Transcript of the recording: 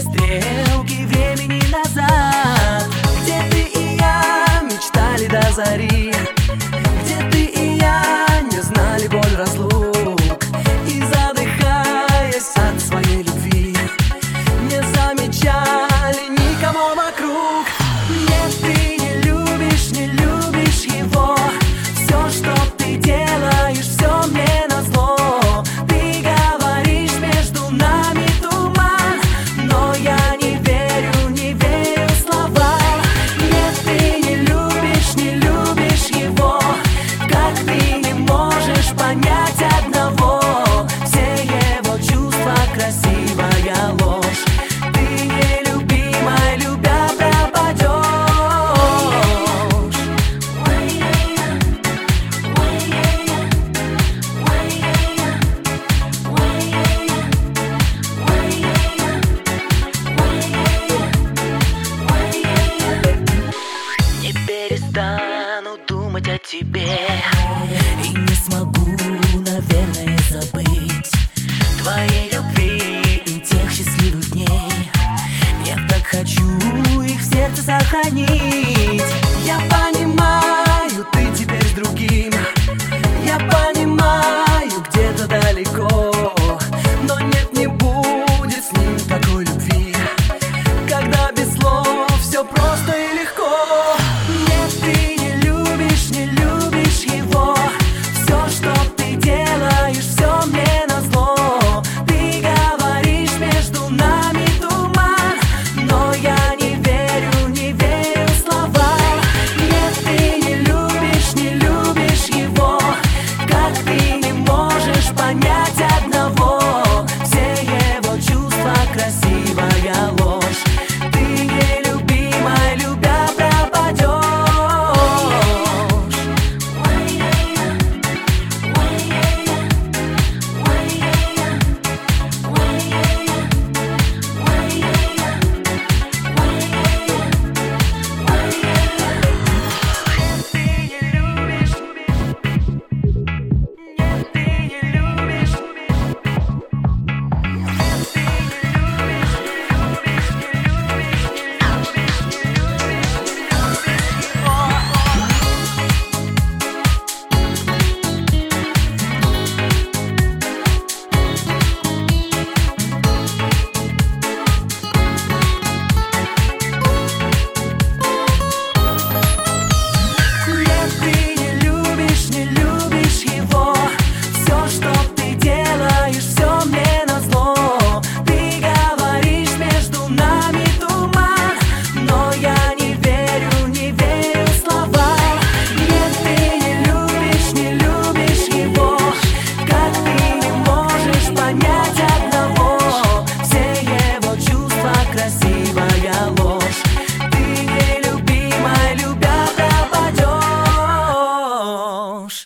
стрелки времени назад, где ты и я мечтали до зари, где ты и я не знали боль разлук, и задыхаясь от своей любви, не замечали никого вокруг. Нет, ты не любишь его, все, что ты делаешь, все мне назло. Ты говоришь, между нами туман, но я не верю словам. Нет, ты не любишь его, как ты не можешь понять одного: все его чувства красивая ложь. Ты нелюбимой, любя, пропадешь. Не перестану думать о тебе и не смогу, наверное, забыть твоей любви и тех счастливых дней. Я так хочу их в сердце сохранить. Я понимаю, ты теперь с другим, я понимаю, где-то далеко, но нет, не будет с ним такой любви, когда без слов все просто и легко. Нет, ты не любишь его, все, что ты делаешь, все мне назло. Ты говоришь, между нами туман, но я не верю словам. Нет, ты не любишь его, как ты не можешь понять одного: все его чувства красивая